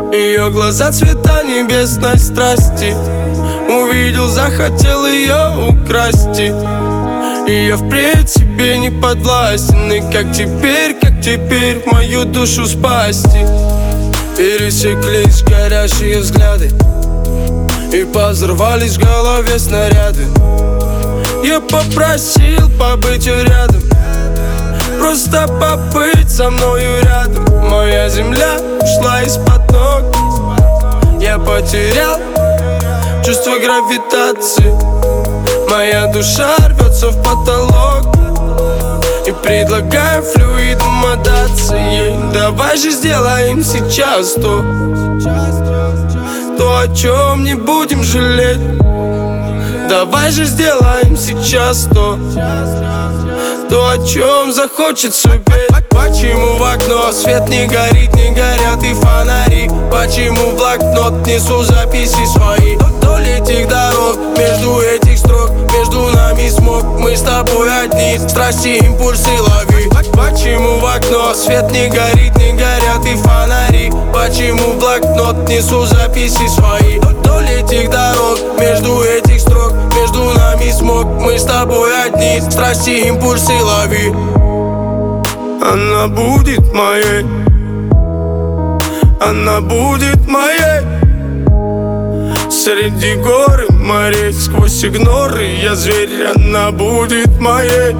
Ее глаза цвета небесной страсти. Увидел, захотел ее украсть. И я впредь себе не подвластен. И как теперь мою душу спасти? Пересеклись горящие взгляды, и позорвались в голове снаряды. Я попросил побыть рядом, просто побыть со мною рядом. Моя земля ушла из-под ног. Я потерял чувство гравитации. Моя душа рвется в потолок. И предлагаю флюидом отдаться ей. Давай же сделаем сейчас то, о чем не будем жалеть. Давай же сделаем сейчас то, о чем захочется петь. Почему в окно свет не горит, не горят и фонари? Почему в блокнот несу записи свои? Вдоль этих дорог, между этих строк, между нами смог. Мы с тобой одни, страсти, импульсы лови. Почему в окно свет не горит, не горят и фонари? Почему в блокнот несу записи свои? Вдоль этих дорог, между этих строк, между нами смог. Мы с тобой одни, страсти, импульсы лови. Она будет моей, она будет моей. Среди гор и морей, сквозь игноры я зверь. Она будет моей.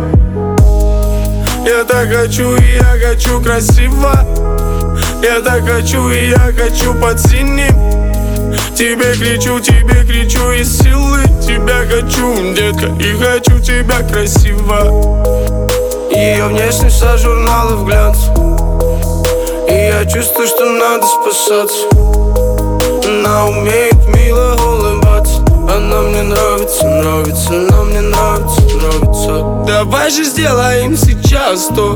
Я так хочу, и я хочу красиво. Я так хочу, и я хочу под синим. Тебе кричу из силы. Тебя хочу, детка, и хочу тебя красиво. Ее внешность со журналов глянц. И я чувствую, что надо спасаться. Она умеет мило улыбаться. Она мне нравится, она мне нравится. Давай же сделаем сейчас то,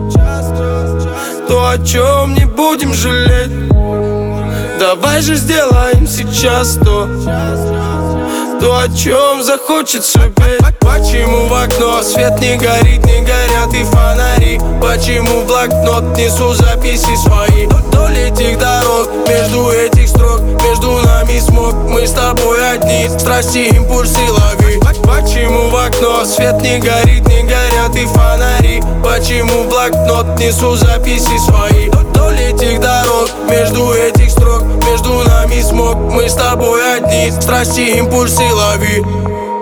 о чем не будем жалеть. Давай же сделаем сейчас то, о чем захочется петь. Почему в окно свет не горит, не горят и фонари? Почему в блокнот несу записи свои? Вдоль этих дорог, между этих строк, между нами смог. Мы с тобой одни, страсти, импульсы лови. Почему в окно свет не горит, не горят и фонари? Почему в блокнот несу записи свои? Вдоль этих дорог, между этих строк, между нами смог. Мы с тобой одни, страсти, импульсы лови.